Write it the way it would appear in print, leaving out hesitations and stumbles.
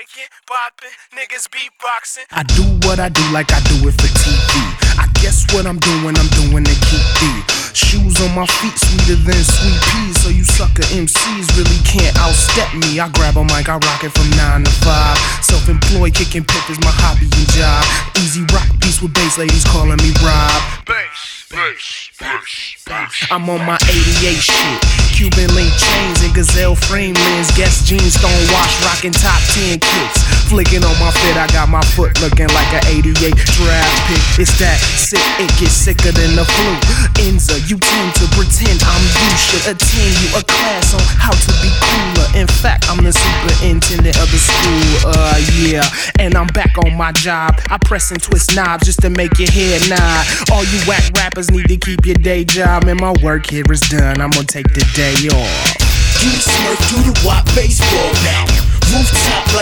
breaking, bopping, niggas beatboxing. I do what I do like I do it for TV. I guess what I'm doing to keep thee. Shoes on my feet sweeter than sweet peas. So you sucker MCs really can't outstep me. I grab a mic, I rock it from 9 to 5. Self-employed, kicking pip is my hobby and job. Easy rock beats with bass ladies calling me Rob. Bass, bass, bass, bass. I'm on my 88 shit. Cuban link chains and gazelle frame lens. Guess jeans, stone wash, rocking top 10 kicks. Flicking on my fit, I got my foot looking like an 88 draft pick. It's that sick, it gets sicker than the flu. Enza, you tend to pretend I'm you. Should attend you a class on how to be cooler. In fact, I'm the superintendent of the school. Yeah, and I'm back on my job. I press and twist knobs just to make your head nod. All you whack rappers need to keep your day job. And my work here is done, I'm gonna take the day off. You smurf, do the WAP baseball now. Rooftop like